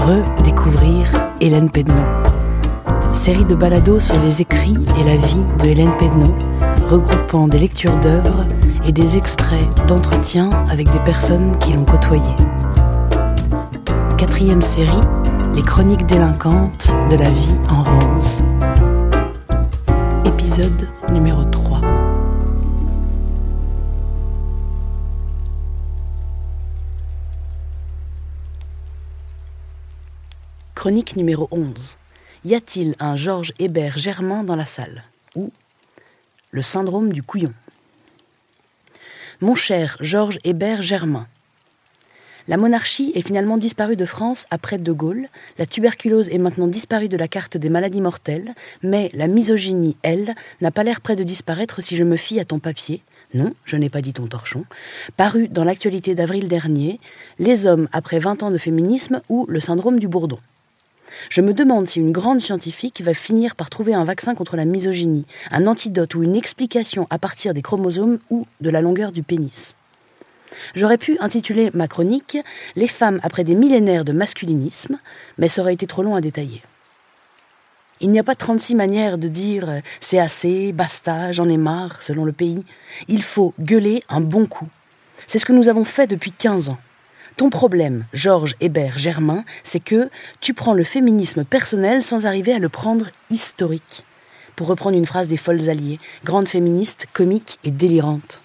redécouvrir Hélène Pedneau. Série de balados sur les écrits et la vie de Hélène Pedneau, regroupant des lectures d'œuvres et des extraits d'entretiens avec des personnes qui l'ont côtoyée. 4e série, les chroniques délinquantes de la vie en rose. Épisode numéro 3. Chronique numéro 11. Y a-t-il un Georges Hébert Germain dans la salle ? Ou le syndrome du couillon. Mon cher Georges Hébert Germain, la monarchie est finalement disparue de France après De Gaulle, la tuberculose est maintenant disparue de la carte des maladies mortelles, mais la misogynie, elle, n'a pas l'air près de disparaître si je me fie à ton papier, non, je n'ai pas dit ton torchon, paru dans l'actualité d'avril dernier, Les hommes après 20 ans de féminisme ou le syndrome du bourdon. Je me demande si une grande scientifique va finir par trouver un vaccin contre la misogynie, un antidote ou une explication à partir des chromosomes ou de la longueur du pénis. J'aurais pu intituler ma chronique « Les femmes après des millénaires de masculinisme », mais ça aurait été trop long à détailler. Il n'y a pas 36 manières de dire « c'est assez, basta, j'en ai marre » selon le pays. Il faut gueuler un bon coup. C'est ce que nous avons fait depuis 15 ans. Ton problème, Georges Hébert Germain, c'est que tu prends le féminisme personnel sans arriver à le prendre historique. Pour reprendre une phrase des Folles Alliées, grande féministe, comique et délirante.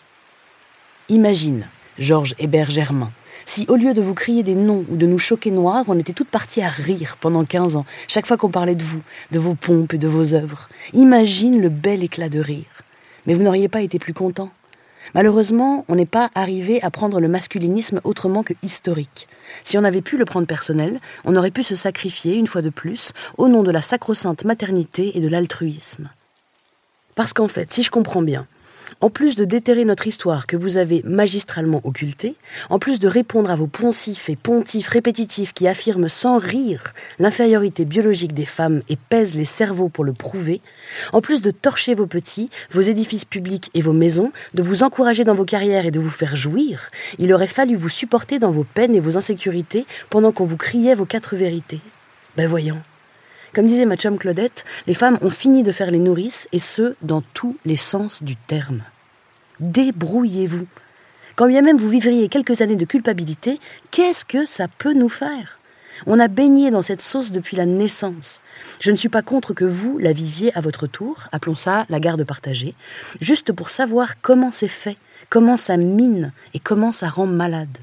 Imagine, Georges Hébert Germain, si au lieu de vous crier des noms ou de nous choquer noirs, on était toutes parties à rire pendant 15 ans, chaque fois qu'on parlait de vous, de vos pompes et de vos œuvres. Imagine le bel éclat de rire. Mais vous n'auriez pas été plus content. Malheureusement, on n'est pas arrivé à prendre le masculinisme autrement que historique. Si on avait pu le prendre personnel, on aurait pu se sacrifier, une fois de plus, au nom de la sacro-sainte maternité et de l'altruisme. Parce qu'en fait, si je comprends bien, en plus de déterrer notre histoire que vous avez magistralement occultée, en plus de répondre à vos poncifs et pontifs répétitifs qui affirment sans rire l'infériorité biologique des femmes et pèsent les cerveaux pour le prouver, en plus de torcher vos petits, vos édifices publics et vos maisons, de vous encourager dans vos carrières et de vous faire jouir, il aurait fallu vous supporter dans vos peines et vos insécurités pendant qu'on vous criait vos 4 vérités. Ben voyons. Comme disait ma chum Claudette, les femmes ont fini de faire les nourrices, et ce, dans tous les sens du terme. Débrouillez-vous. Quand bien même vous vivriez quelques années de culpabilité, qu'est-ce que ça peut nous faire ? On a baigné dans cette sauce depuis la naissance. Je ne suis pas contre que vous la viviez à votre tour, appelons ça la garde partagée, juste pour savoir comment c'est fait, comment ça mine et comment ça rend malade.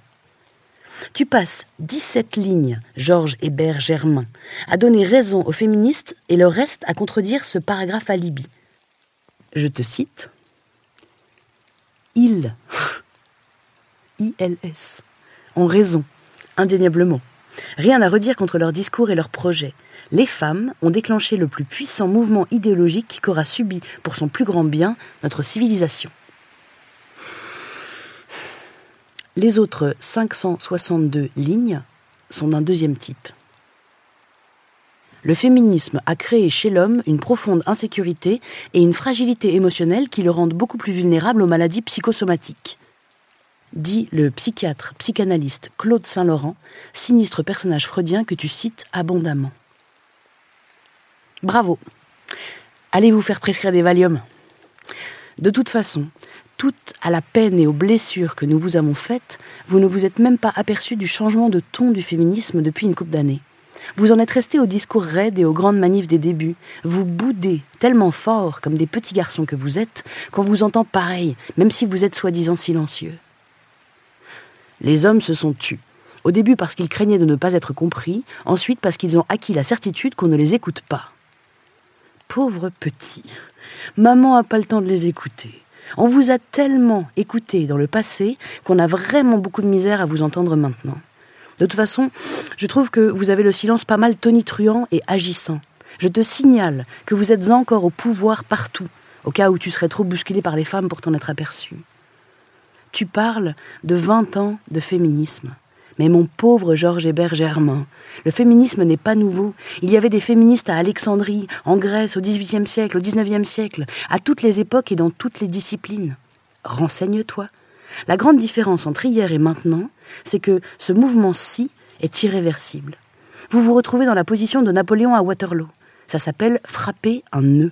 Tu passes 17 lignes, Georges Hébert Germain, à donner raison aux féministes et le reste à contredire ce paragraphe alibi. Je te cite. Ils, ILS, ont raison, indéniablement. Rien à redire contre leurs discours et leurs projets. Les femmes ont déclenché le plus puissant mouvement idéologique qu'aura subi, pour son plus grand bien, notre civilisation. Les autres 562 lignes sont d'un deuxième type. Le féminisme a créé chez l'homme une profonde insécurité et une fragilité émotionnelle qui le rendent beaucoup plus vulnérable aux maladies psychosomatiques. Dit le psychiatre, psychanalyste Claude Saint-Laurent, sinistre personnage freudien que tu cites abondamment. Bravo. Allez vous faire prescrire des Valium. De toute façon, toute à la peine et aux blessures que nous vous avons faites, vous ne vous êtes même pas aperçu du changement de ton du féminisme depuis une couple d'années. Vous en êtes resté au discours raide et aux grandes manifs des débuts. Vous boudez tellement fort, comme des petits garçons que vous êtes, qu'on vous entend pareil, même si vous êtes soi-disant silencieux. Les hommes se sont tus. Au début parce qu'ils craignaient de ne pas être compris, ensuite parce qu'ils ont acquis la certitude qu'on ne les écoute pas. Pauvres petits, maman n'a pas le temps de les écouter. On vous a tellement écouté dans le passé qu'on a vraiment beaucoup de misère à vous entendre maintenant. De toute façon, je trouve que vous avez le silence pas mal tonitruant et agissant. Je te signale que vous êtes encore au pouvoir partout, au cas où tu serais trop bousculé par les femmes pour t'en être aperçu. Tu parles de 20 ans de féminisme. Mais mon pauvre Georges Hébert Germain, le féminisme n'est pas nouveau. Il y avait des féministes à Alexandrie, en Grèce, au XVIIIe siècle, au XIXe siècle, à toutes les époques et dans toutes les disciplines. Renseigne-toi. La grande différence entre hier et maintenant, c'est que ce mouvement-ci est irréversible. Vous vous retrouvez dans la position de Napoléon à Waterloo. Ça s'appelle frapper un nœud.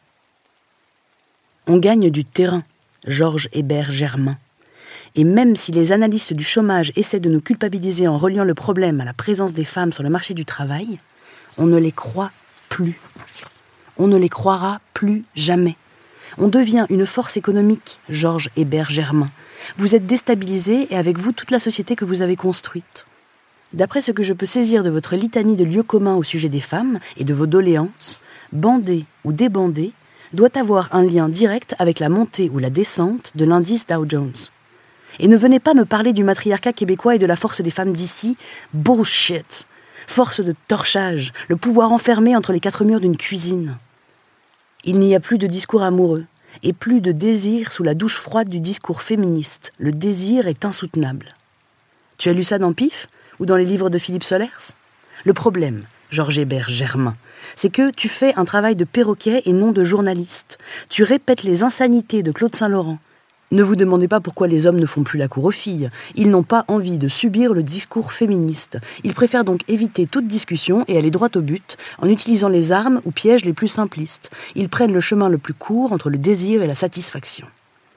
On gagne du terrain, Georges Hébert Germain. Et même si les analystes du chômage essaient de nous culpabiliser en reliant le problème à la présence des femmes sur le marché du travail, on ne les croit plus. On ne les croira plus jamais. On devient une force économique, Georges Hébert Germain. Vous êtes déstabilisé et avec vous toute la société que vous avez construite. D'après ce que je peux saisir de votre litanie de lieux communs au sujet des femmes et de vos doléances, bander ou débander doit avoir un lien direct avec la montée ou la descente de l'indice Dow Jones. Et ne venez pas me parler du matriarcat québécois et de la force des femmes d'ici. Bullshit. Force de torchage, le pouvoir enfermé entre les quatre murs d'une cuisine. Il n'y a plus de discours amoureux et plus de désir sous la douche froide du discours féministe. Le désir est insoutenable. Tu as lu ça dans Pif ou dans les livres de Philippe Solers ? Le problème, Georges Hébert Germain, c'est que tu fais un travail de perroquet et non de journaliste. Tu répètes les insanités de Claude Saint-Laurent. Ne vous demandez pas pourquoi les hommes ne font plus la cour aux filles. Ils n'ont pas envie de subir le discours féministe. Ils préfèrent donc éviter toute discussion et aller droit au but en utilisant les armes ou pièges les plus simplistes. Ils prennent le chemin le plus court entre le désir et la satisfaction.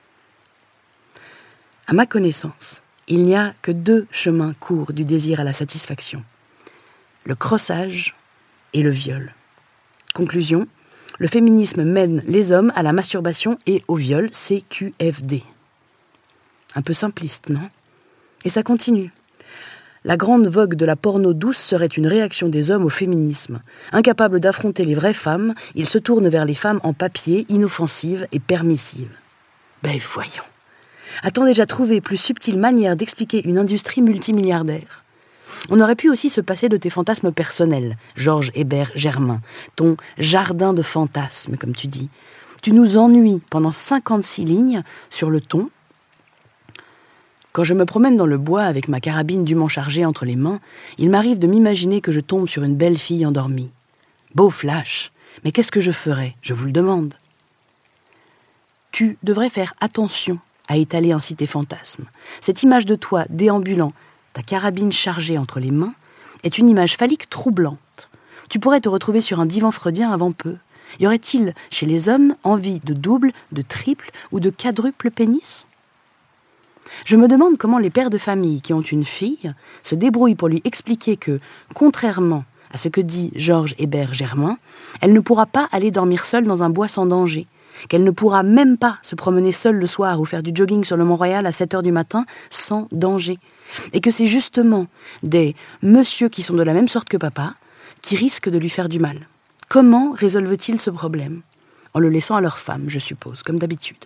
À ma connaissance, il n'y a que 2 chemins courts du désir à la satisfaction. Le crossage et le viol. Conclusion, le féminisme mène les hommes à la masturbation et au viol, CQFD. Un peu simpliste, non ? Et ça continue. La grande vogue de la porno douce serait une réaction des hommes au féminisme. Incapables d'affronter les vraies femmes, ils se tournent vers les femmes en papier, inoffensives et permissives. Ben voyons. A-t-on déjà trouvé plus subtile manière d'expliquer une industrie multimilliardaire ? On aurait pu aussi se passer de tes fantasmes personnels, Georges Hébert Germain, ton jardin de fantasmes, comme tu dis. Tu nous ennuies pendant 56 lignes sur le ton. Quand je me promène dans le bois avec ma carabine dûment chargée entre les mains, il m'arrive de m'imaginer que je tombe sur une belle fille endormie. Beau flash, mais qu'est-ce que je ferais ? Je vous le demande. Tu devrais faire attention à étaler ainsi tes fantasmes. Cette image de toi déambulant, ta carabine chargée entre les mains, est une image phallique troublante. Tu pourrais te retrouver sur un divan freudien avant peu. Y aurait-il, chez les hommes, envie de double, de triple ou de quadruple pénis ? Je me demande comment les pères de famille qui ont une fille se débrouillent pour lui expliquer que, contrairement à ce que dit Georges Hébert Germain, elle ne pourra pas aller dormir seule dans un bois sans danger, qu'elle ne pourra même pas se promener seule le soir ou faire du jogging sur le Mont-Royal à 7h du matin sans danger. Et que c'est justement des messieurs qui sont de la même sorte que papa qui risquent de lui faire du mal. Comment résolvent-ils ce problème ? En le laissant à leur femme, je suppose, comme d'habitude.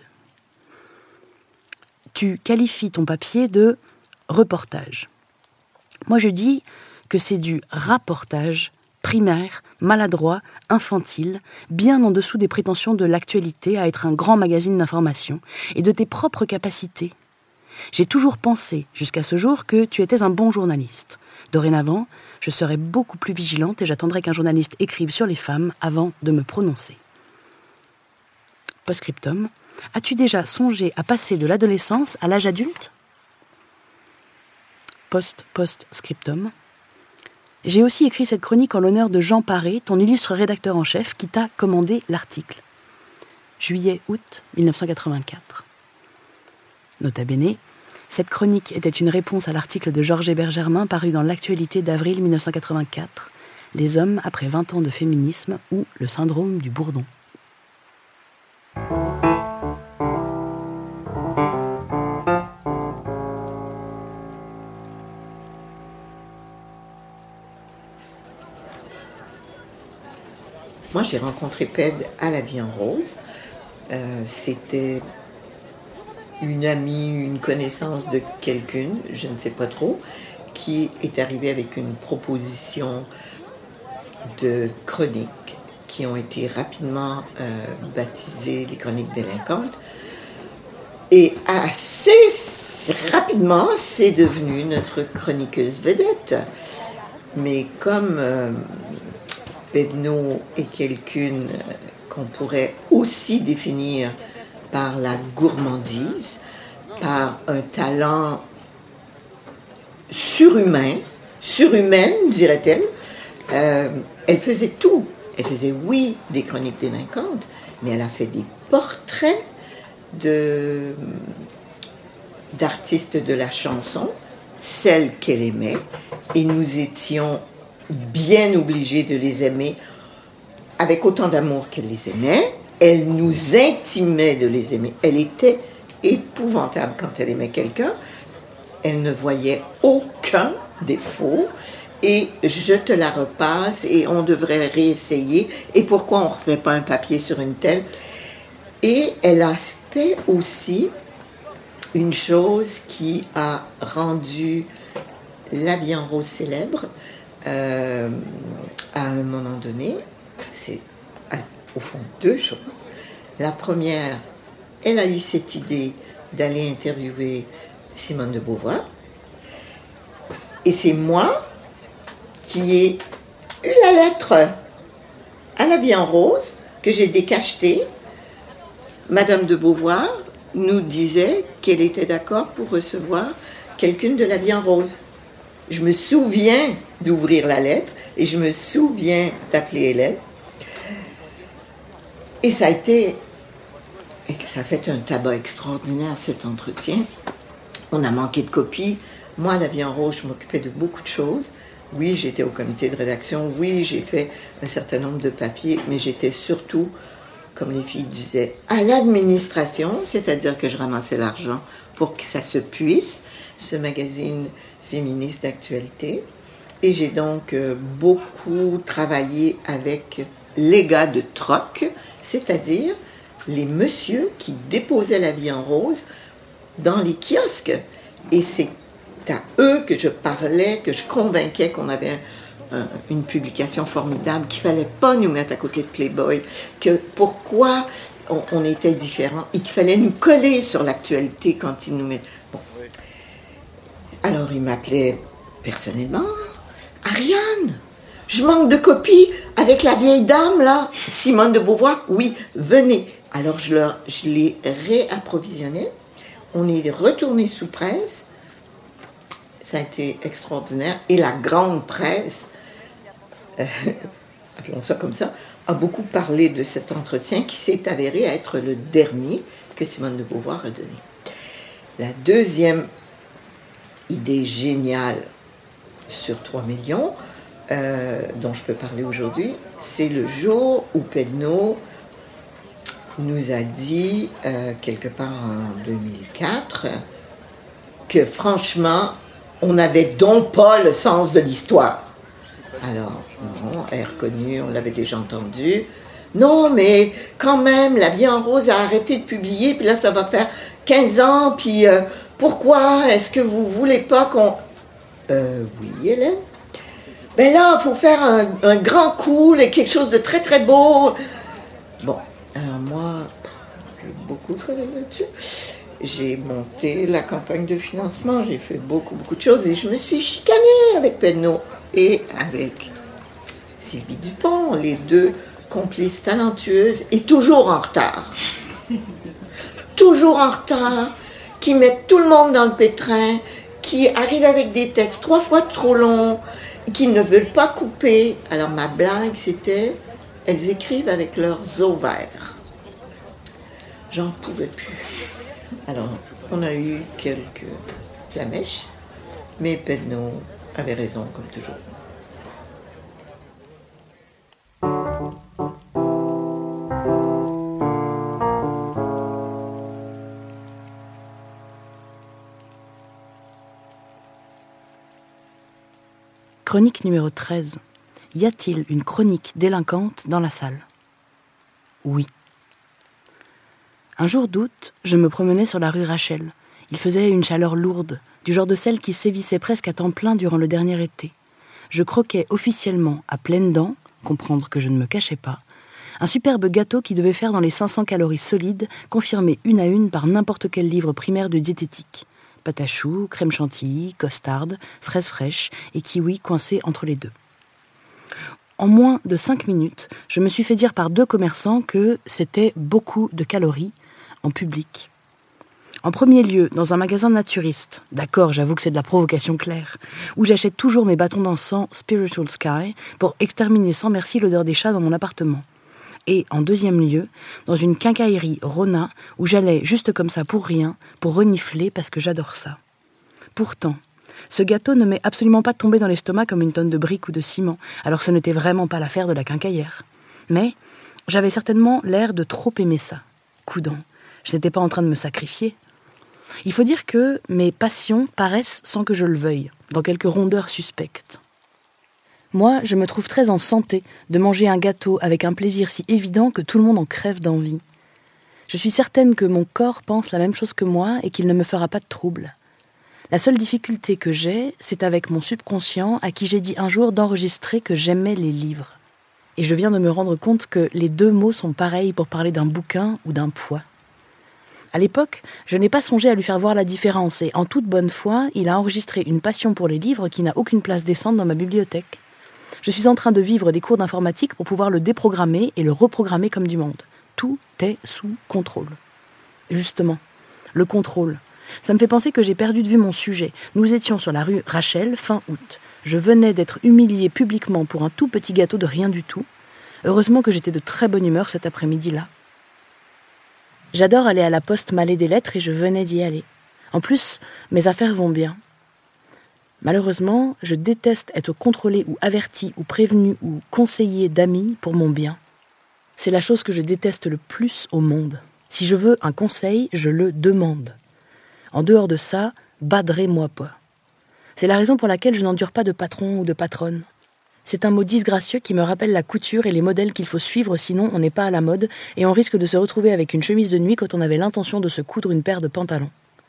Tu qualifies ton papier de reportage. Moi, je dis que c'est du rapportage primaire, maladroit, infantile, bien en dessous des prétentions de l'actualité à être un grand magazine d'information et de tes propres capacités. J'ai toujours pensé, jusqu'à ce jour, que tu étais un bon journaliste. Dorénavant, je serai beaucoup plus vigilante et j'attendrai qu'un journaliste écrive sur les femmes avant de me prononcer. Post-scriptum, as-tu déjà songé à passer de l'adolescence à l'âge adulte ? Post-scriptum. J'ai aussi écrit cette chronique en l'honneur de Jean Paré, ton illustre rédacteur en chef, qui t'a commandé l'article. Juillet-août 1984. Nota bene, cette chronique était une réponse à l'article de Georges Hébert Germain paru dans l'Actualité d'avril 1984, Les hommes après 20 ans de féminisme ou le syndrome du bourdon. Moi, j'ai rencontré Ped à La Vie en Rose. C'était une amie, une connaissance de quelqu'une, je ne sais pas trop, qui est arrivée avec une proposition de chroniques qui ont été rapidement baptisées les chroniques délinquantes. Et assez rapidement, c'est devenu notre chroniqueuse vedette. Mais comme Pedno est quelqu'une qu'on pourrait aussi définir par la gourmandise, par un talent surhumain, surhumaine, dirait-elle, Elle faisait tout. Elle faisait, oui, des chroniques délinquantes, mais elle a fait des portraits d'artistes de la chanson, celles qu'elle aimait, et nous étions bien obligés de les aimer avec autant d'amour qu'elle les aimait. Elle nous intimait de les aimer. Elle était épouvantable quand elle aimait quelqu'un. Elle ne voyait aucun défaut. Et je te la repasse et on devrait réessayer. Et pourquoi on ne refait pas un papier sur une telle? Et elle a fait aussi une chose qui a rendu La Vie en Rose célèbre à un moment donné. C'est au fond deux choses. La première, elle a eu cette idée d'aller interviewer Simone de Beauvoir. Et c'est moi qui ai eu la lettre à La Vie en Rose que j'ai décachetée. Madame de Beauvoir nous disait qu'elle était d'accord pour recevoir quelqu'une de La Vie en Rose. Je me souviens d'ouvrir la lettre et je me souviens d'appeler Hélène. Et ça a fait un tabac extraordinaire, cet entretien. On a manqué de copies. Moi, La Vie en Rose, je m'occupais de beaucoup de choses. Oui, j'étais au comité de rédaction. Oui, j'ai fait un certain nombre de papiers. Mais j'étais surtout, comme les filles disaient, à l'administration. C'est-à-dire que je ramassais l'argent pour que ça se puisse, ce magazine féministe d'actualité. Et j'ai donc beaucoup travaillé avec les gars de troc, c'est-à-dire les messieurs qui déposaient La Vie en Rose dans les kiosques. Et c'est à eux que je parlais, que je convainquais qu'on avait une publication formidable, qu'il ne fallait pas nous mettre à côté de Playboy, que pourquoi on était différents et qu'il fallait nous coller sur l'actualité quand ils nous mettaient. Bon. Alors il m'appelait personnellement, Ariane, je manque de copies avec la vieille dame là, Simone de Beauvoir. Oui, venez. Alors je les réapprovisionnais. On est retourné sous presse. Ça a été extraordinaire. Et la grande presse, appelons ça comme ça, a beaucoup parlé de cet entretien qui s'est avéré être le dernier que Simone de Beauvoir a donné. La deuxième idée géniale sur 3 millions, dont je peux parler aujourd'hui, c'est le jour où Pedneau nous a dit, quelque part en 2004, que franchement, on n'avait donc pas le sens de l'histoire. Alors, elle est reconnue, on l'avait déjà entendu. Non, mais quand même, La Vie en Rose a arrêté de publier, puis là, ça va faire 15 ans, puis pourquoi est-ce que vous voulez pas qu'on... Oui, Hélène. Ben là, il faut faire un grand coup, quelque chose de très, très beau. Bon, alors moi, j'ai beaucoup travaillé là-dessus. J'ai monté la campagne de financement, j'ai fait beaucoup, beaucoup de choses, et je me suis chicanée avec Pedneau et avec Sylvie Dupont, les deux complices talentueuses, et toujours en retard. Toujours en retard, qui mettent tout le monde dans le pétrin, qui arrivent avec des textes 3 fois trop longs, qui ne veulent pas couper. Alors ma blague, c'était, elles écrivent avec leurs ovaires. J'en pouvais plus. Alors, on a eu quelques flamèches, mais Pedneau avait raison, comme toujours. Chronique numéro 13. Y a-t-il une chronique délinquante dans la salle? Oui. Un jour d'août, je me promenais sur la rue Rachel. Il faisait une chaleur lourde, du genre de celle qui sévissait presque à temps plein durant le dernier été. Je croquais officiellement, à pleines dents, comprendre que je ne me cachais pas, un superbe gâteau qui devait faire dans les 500 calories solides, confirmées une à une par n'importe quel livre primaire de diététique. Pâte à choux, crème chantilly, costarde, fraises fraîches et kiwi coincés entre les deux. En moins de 5 minutes, je me suis fait dire par 2 commerçants que c'était beaucoup de calories en public. En premier lieu, dans un magasin naturiste, d'accord, j'avoue que c'est de la provocation claire, où j'achète toujours mes bâtons d'encens Spiritual Sky pour exterminer sans merci l'odeur des chats dans mon appartement. Et en deuxième lieu, dans une quincaillerie Rona, où j'allais juste comme ça pour rien, pour renifler parce que j'adore ça. Pourtant, ce gâteau ne m'est absolument pas tombé dans l'estomac comme une tonne de briques ou de ciment, alors ce n'était vraiment pas l'affaire de la quincaillère. Mais j'avais certainement l'air de trop aimer ça. Coudon, je n'étais pas en train de me sacrifier. Il faut dire que mes passions paraissent sans que je le veuille, dans quelques rondeurs suspectes. Moi, je me trouve très en santé de manger un gâteau avec un plaisir si évident que tout le monde en crève d'envie. Je suis certaine que mon corps pense la même chose que moi et qu'il ne me fera pas de trouble. La seule difficulté que j'ai, c'est avec mon subconscient à qui j'ai dit un jour d'enregistrer que j'aimais les livres. Et je viens de me rendre compte que les deux mots sont pareils pour parler d'un bouquin ou d'un poids. À l'époque, je n'ai pas songé à lui faire voir la différence et en toute bonne foi, il a enregistré une passion pour les livres qui n'a aucune place décente dans ma bibliothèque. Je suis en train de vivre des cours d'informatique pour pouvoir le déprogrammer et le reprogrammer comme du monde. Tout est sous contrôle. Justement, le contrôle. Ça me fait penser que j'ai perdu de vue mon sujet. Nous étions sur la rue Rachel, fin août. Je venais d'être humiliée publiquement pour un tout petit gâteau de rien du tout. Heureusement que j'étais de très bonne humeur cet après-midi-là. J'adore aller à la poste m'aller des lettres et je venais d'y aller. En plus, mes affaires vont bien. Malheureusement, je déteste être contrôlée ou avertie ou prévenue ou conseillée d'amis pour mon bien. C'est la chose que je déteste le plus au monde. Si je veux un conseil, je le demande. En dehors de ça, badrez-moi pas. C'est la raison pour laquelle je n'endure pas de patron ou de patronne. C'est un mot disgracieux qui me rappelle la couture et les modèles qu'il faut suivre, sinon on n'est pas à la mode et on risque de se retrouver avec une chemise de nuit quand on avait l'intention de se coudre une paire de pantalons.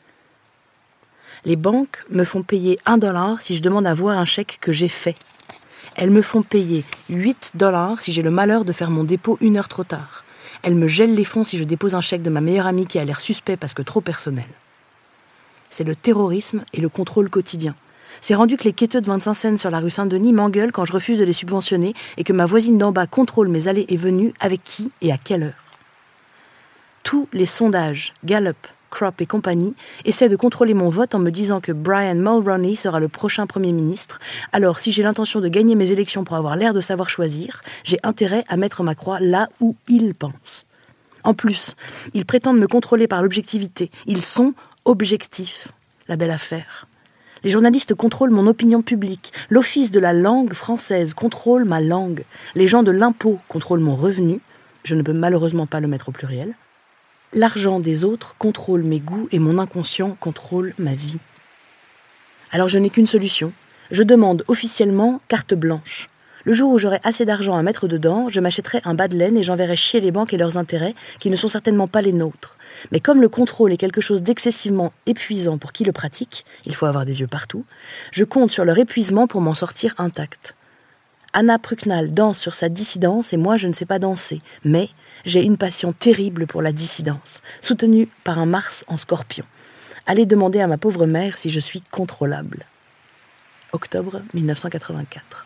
Les banques me font payer $1 si je demande à voir un chèque que j'ai fait. Elles me font payer $8 si j'ai le malheur de faire mon dépôt 1 heure trop tard. Elles me gèlent les fonds si je dépose un chèque de ma meilleure amie qui a l'air suspect parce que trop personnel. C'est le terrorisme et le contrôle quotidien. C'est rendu que les quêteux de 25 cents sur la rue Saint-Denis m'engueulent quand je refuse de les subventionner et que ma voisine d'en bas contrôle mes allées et venues avec qui et à quelle heure. Tous les sondages, Gallup, Crop et compagnie, essaient de contrôler mon vote en me disant que Brian Mulroney sera le prochain Premier ministre. Alors, si j'ai l'intention de gagner mes élections pour avoir l'air de savoir choisir, j'ai intérêt à mettre ma croix là où ils pensent. En plus, ils prétendent me contrôler par l'objectivité. Ils sont objectifs. La belle affaire. Les journalistes contrôlent mon opinion publique. L'Office de la langue française contrôle ma langue. Les gens de l'impôt contrôlent mon revenu. Je ne peux malheureusement pas le mettre au pluriel. L'argent des autres contrôle mes goûts et mon inconscient contrôle ma vie. Alors je n'ai qu'une solution. Je demande officiellement carte blanche. Le jour où j'aurai assez d'argent à mettre dedans, je m'achèterai un bas de laine et j'enverrai chier les banques et leurs intérêts, qui ne sont certainement pas les nôtres. Mais comme le contrôle est quelque chose d'excessivement épuisant pour qui le pratique, il faut avoir des yeux partout, je compte sur leur épuisement pour m'en sortir intact. Anna Prucknall danse sur sa dissidence et moi je ne sais pas danser, mais j'ai une passion terrible pour la dissidence, soutenue par un Mars en Scorpion. Allez demander à ma pauvre mère si je suis contrôlable. Octobre 1984.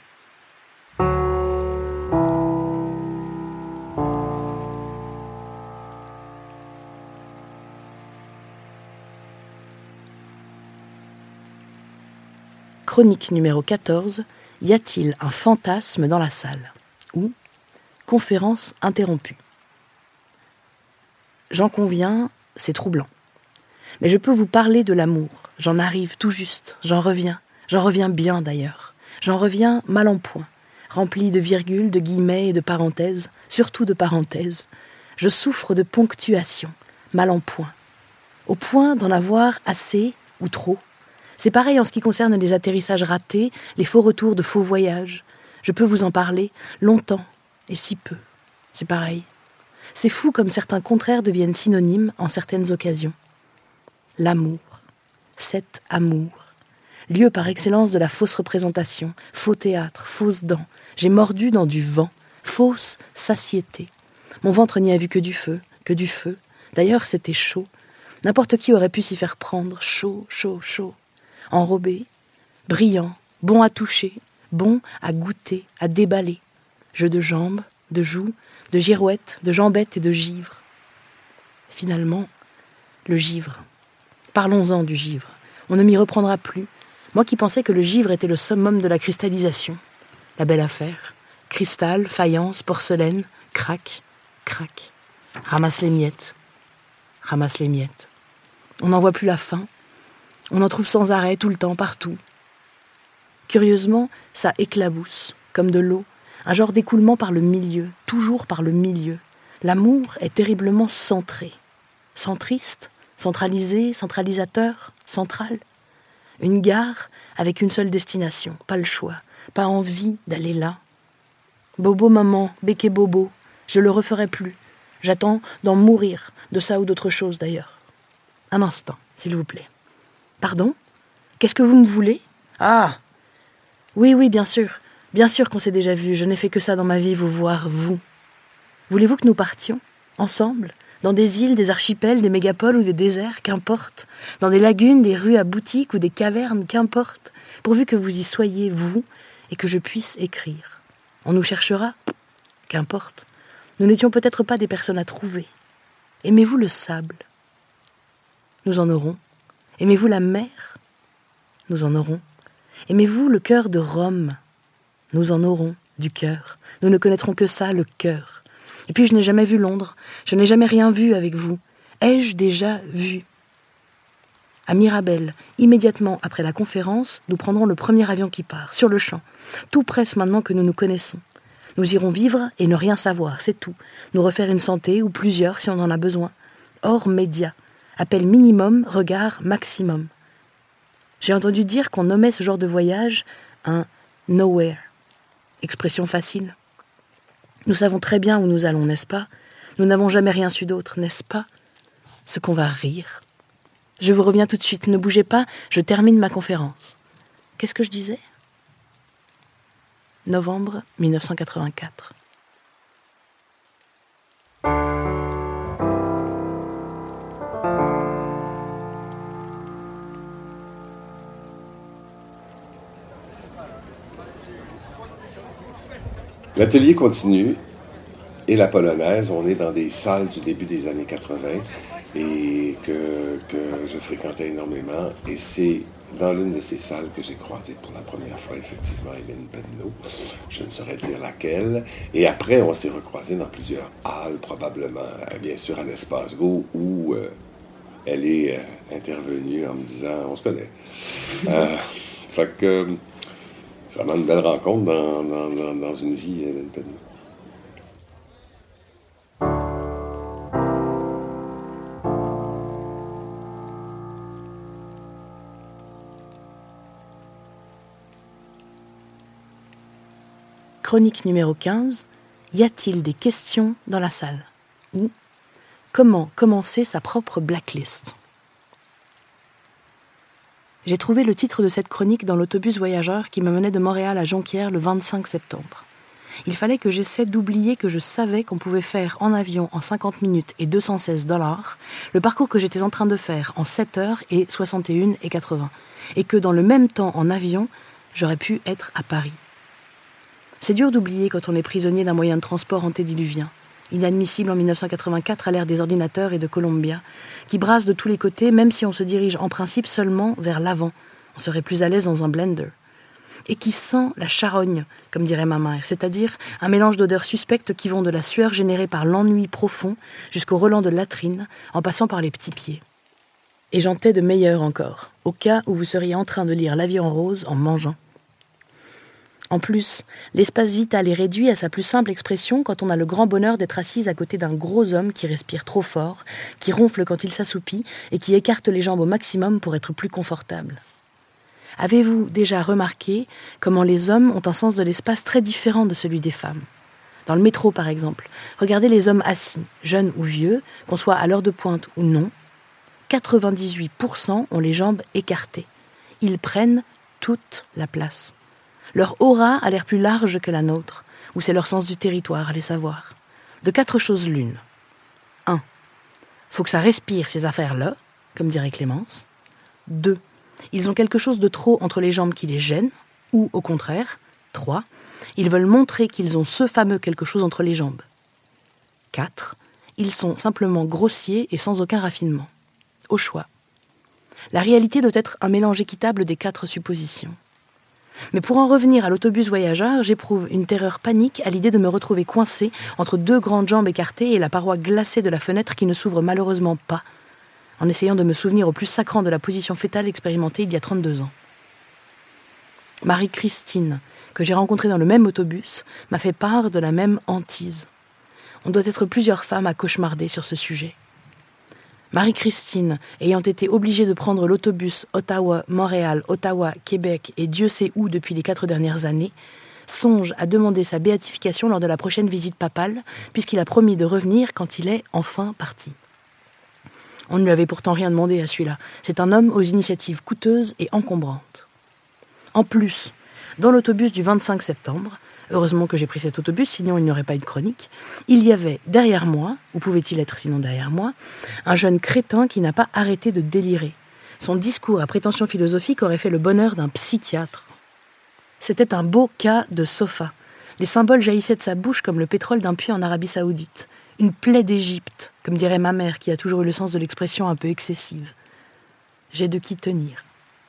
Chronique numéro 14, y a-t-il un fantasme dans la salle ? Ou conférence interrompue. J'en conviens, c'est troublant. Mais je peux vous parler de l'amour. J'en arrive tout juste, j'en reviens bien d'ailleurs. J'en reviens mal en point, rempli de virgules, de guillemets et de parenthèses, surtout de parenthèses. Je souffre de ponctuation, mal en point. Au point d'en avoir assez ou trop. C'est pareil en ce qui concerne les atterrissages ratés, les faux retours de faux voyages. Je peux vous en parler longtemps et si peu. C'est pareil. C'est fou comme certains contraires deviennent synonymes en certaines occasions. L'amour, cet amour, lieu par excellence de la fausse représentation, faux théâtre, fausses dents. J'ai mordu dans du vent, fausse satiété. Mon ventre n'y a vu que du feu. D'ailleurs, c'était chaud. N'importe qui aurait pu s'y faire prendre, chaud. Enrobé, brillant, bon à toucher, bon à goûter, à déballer. Jeu de jambes, de joues, de girouettes, de jambettes et de givre. Finalement, le givre. Parlons-en du givre. On ne m'y reprendra plus. Moi qui pensais que le givre était le summum de la cristallisation. La belle affaire. Cristal, faïence, porcelaine, crac, crac. Ramasse les miettes. Ramasse les miettes. On n'en voit plus la fin. On en trouve sans arrêt, tout le temps, partout. Curieusement, ça éclabousse, comme de l'eau, un genre d'écoulement par le milieu, toujours par le milieu. L'amour est terriblement centré. Centriste, centralisé, centralisateur, central. Une gare avec une seule destination, pas le choix, pas envie d'aller là. Bobo maman, béquet bobo, je le referai plus. J'attends d'en mourir, de ça ou d'autre chose d'ailleurs. Un instant, s'il vous plaît. Pardon ? Qu'est-ce que vous me voulez ? Ah ! Oui, bien sûr qu'on s'est déjà vu, je n'ai fait que ça dans ma vie, vous voir, vous. Voulez-vous que nous partions, ensemble, dans des îles, des archipels, des mégapoles ou des déserts, qu'importe, dans des lagunes, des rues à boutiques ou des cavernes, qu'importe, pourvu que vous y soyez, vous, et que je puisse écrire. On nous cherchera, qu'importe. Nous n'étions peut-être pas des personnes à trouver. Aimez-vous le sable ? Nous en aurons. Aimez-vous la mer ? Nous en aurons. Aimez-vous le cœur de Rome ? Nous en aurons, du cœur. Nous ne connaîtrons que ça, le cœur. Et puis je n'ai jamais vu Londres. Je n'ai jamais rien vu avec vous. Ai-je déjà vu ? À Mirabel, immédiatement après la conférence, nous prendrons le premier avion qui part, sur le champ. Tout presse maintenant que nous nous connaissons. Nous irons vivre et ne rien savoir, c'est tout. Nous refaire une santé, ou plusieurs si on en a besoin. Hors média. Appel minimum, regard maximum. J'ai entendu dire qu'on nommait ce genre de voyage un « nowhere ». Expression facile. Nous savons très bien où nous allons, n'est-ce pas ? Nous n'avons jamais rien su d'autre, n'est-ce pas ? Ce qu'on va rire. Je vous reviens tout de suite, ne bougez pas, je termine ma conférence. Qu'est-ce que je disais ? Novembre 1984. L'atelier continue et la polonaise, on est dans des salles du début des années 80 et que je fréquentais énormément. Et c'est dans l'une de ces salles que j'ai croisé pour la première fois, effectivement, Hélène Penneau. Je ne saurais dire laquelle. Et après, on s'est recroisés dans plusieurs halles, probablement, bien sûr, à l'Espace Go, où elle est intervenue en me disant « on se connaît ». Fait que c'est vraiment une belle rencontre dans une vie, Hélène Penneau. Chronique numéro 15. Y a-t-il des questions dans la salle ? Ou comment commencer sa propre blacklist ? J'ai trouvé le titre de cette chronique dans l'autobus voyageur qui me menait de Montréal à Jonquière le 25 septembre. Il fallait que j'essaie d'oublier que je savais qu'on pouvait faire en avion en 50 minutes et $216, le parcours que j'étais en train de faire en 7 heures et 61,80, et que dans le même temps en avion, j'aurais pu être à Paris. C'est dur d'oublier quand on est prisonnier d'un moyen de transport antédiluvien, inadmissible en 1984 à l'ère des ordinateurs et de Columbia, qui brasse de tous les côtés, même si on se dirige en principe seulement vers l'avant. On serait plus à l'aise dans un blender. Et qui sent la charogne, comme dirait ma mère, c'est-à-dire un mélange d'odeurs suspectes qui vont de la sueur générée par l'ennui profond jusqu'au relent de latrine, en passant par les petits pieds. Et j'en tais de meilleurs encore, au cas où vous seriez en train de lire La vie en rose en mangeant. En plus, l'espace vital est réduit à sa plus simple expression quand on a le grand bonheur d'être assise à côté d'un gros homme qui respire trop fort, qui ronfle quand il s'assoupit et qui écarte les jambes au maximum pour être plus confortable. Avez-vous déjà remarqué comment les hommes ont un sens de l'espace très différent de celui des femmes ? Dans le métro, par exemple, regardez les hommes assis, jeunes ou vieux, qu'on soit à l'heure de pointe ou non, 98% ont les jambes écartées. Ils prennent toute la place. Leur aura a l'air plus large que la nôtre, ou c'est leur sens du territoire, allez savoir. De 4 choses l'une. 1. Faut que ça respire ces affaires-là, comme dirait Clémence. 2. Ils ont quelque chose de trop entre les jambes qui les gêne, ou au contraire. 3. Ils veulent montrer qu'ils ont ce fameux quelque chose entre les jambes. 4. Ils sont simplement grossiers et sans aucun raffinement. Au choix. La réalité doit être un mélange équitable des 4 suppositions. Mais pour en revenir à l'autobus voyageur, j'éprouve une terreur panique à l'idée de me retrouver coincée entre 2 grandes jambes écartées et la paroi glacée de la fenêtre qui ne s'ouvre malheureusement pas, en essayant de me souvenir au plus sacrant de la position fœtale expérimentée il y a 32 ans. Marie-Christine, que j'ai rencontrée dans le même autobus, m'a fait part de la même hantise. On doit être plusieurs femmes à cauchemarder sur ce sujet. Marie-Christine, ayant été obligée de prendre l'autobus Ottawa-Montréal, Ottawa-Québec et Dieu sait où depuis les 4 dernières années, songe à demander sa béatification lors de la prochaine visite papale, puisqu'il a promis de revenir quand il est enfin parti. On ne lui avait pourtant rien demandé à celui-là. C'est un homme aux initiatives coûteuses et encombrantes. En plus, dans l'autobus du 25 septembre, heureusement que j'ai pris cet autobus, sinon il n'y aurait pas eu de chronique, il y avait derrière moi, où pouvait-il être sinon derrière moi, un jeune crétin qui n'a pas arrêté de délirer. Son discours à prétention philosophique aurait fait le bonheur d'un psychiatre. C'était un beau cas de sofa. Les symboles jaillissaient de sa bouche comme le pétrole d'un puits en Arabie Saoudite. Une plaie d'Égypte, comme dirait ma mère, qui a toujours eu le sens de l'expression un peu excessive. J'ai de qui tenir.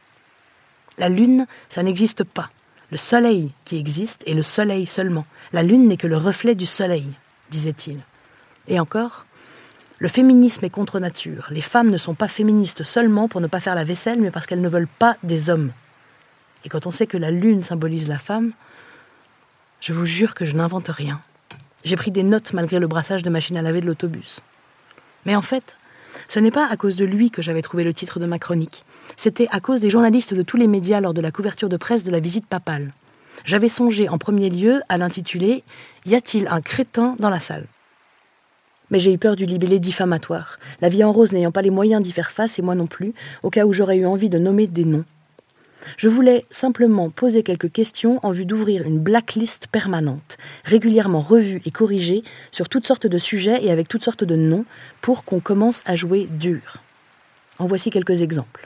La lune, ça n'existe pas. Le soleil qui existe est le soleil seulement. La lune n'est que le reflet du soleil, disait-il. Et encore, le féminisme est contre nature. Les femmes ne sont pas féministes seulement pour ne pas faire la vaisselle, mais parce qu'elles ne veulent pas des hommes. Et quand on sait que la lune symbolise la femme, je vous jure que je n'invente rien. J'ai pris des notes malgré le brassage de machine à laver de l'autobus. Mais en fait, ce n'est pas à cause de lui que j'avais trouvé le titre de ma chronique. C'était à cause des journalistes de tous les médias lors de la couverture de presse de la visite papale. J'avais songé en premier lieu à l'intituler « Y a-t-il un crétin dans la salle ?» Mais j'ai eu peur du libellé diffamatoire, la vie en rose n'ayant pas les moyens d'y faire face et moi non plus, au cas où j'aurais eu envie de nommer des noms. Je voulais simplement poser quelques questions en vue d'ouvrir une blacklist permanente, régulièrement revue et corrigée sur toutes sortes de sujets et avec toutes sortes de noms, pour qu'on commence à jouer dur. En voici quelques exemples.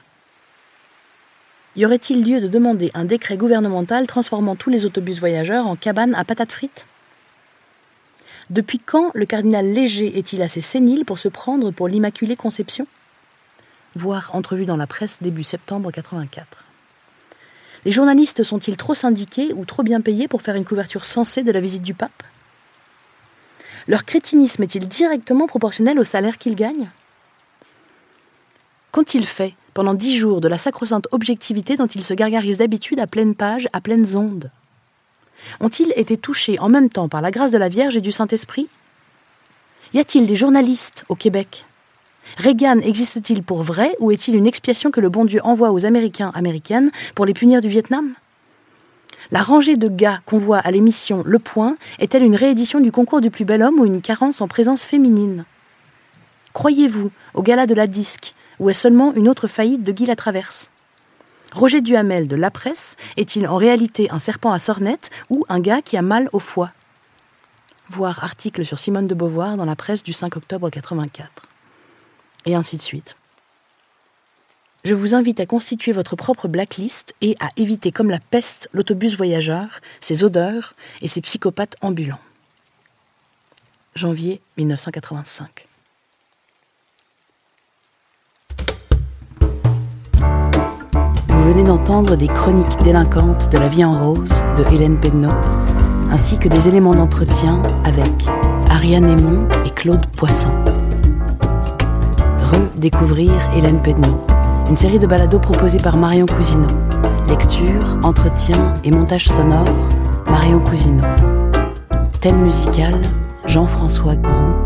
Y aurait-il lieu de demander un décret gouvernemental transformant tous les autobus voyageurs en cabanes à patates frites ? Depuis quand le cardinal Léger est-il assez sénile pour se prendre pour l'Immaculée Conception ? Voir entrevue dans la presse début septembre 84. Les journalistes sont-ils trop syndiqués ou trop bien payés pour faire une couverture sensée de la visite du pape ? Leur crétinisme est-il directement proportionnel au salaire qu'ils gagnent ? Qu'ont-ils fait pendant 10 jours de la sacro-sainte objectivité dont ils se gargarisent d'habitude à pleine page, à pleines ondes ? Ont-ils été touchés en même temps par la grâce de la Vierge et du Saint-Esprit ? Y a-t-il des journalistes au Québec ? Reagan existe-t-il pour vrai ou est-il une expiation que le bon Dieu envoie aux Américains, Américaines pour les punir du Vietnam ? La rangée de gars qu'on voit à l'émission Le Point est-elle une réédition du concours du plus bel homme ou une carence en présence féminine ? Croyez-vous au gala de la disque ou est seulement une autre faillite de Guy Latraverse ? Roger Duhamel de La Presse est-il en réalité un serpent à sornettes ou un gars qui a mal au foie ? Voir article sur Simone de Beauvoir dans la presse du 5 octobre 84. Et ainsi de suite. Je vous invite à constituer votre propre blacklist et à éviter comme la peste l'autobus voyageur, ses odeurs et ses psychopathes ambulants. Janvier 1985. Vous venez d'entendre des chroniques délinquantes de la vie en rose de Hélène Pedneau, ainsi que des éléments d'entretien avec Ariane Aymon et Claude Poisson. Redécouvrir Hélène Pedneau, une série de balados proposée par Marion Cousineau. Lecture, entretien et montage sonore, Marion Cousineau. Thème musical, Jean-François Groux.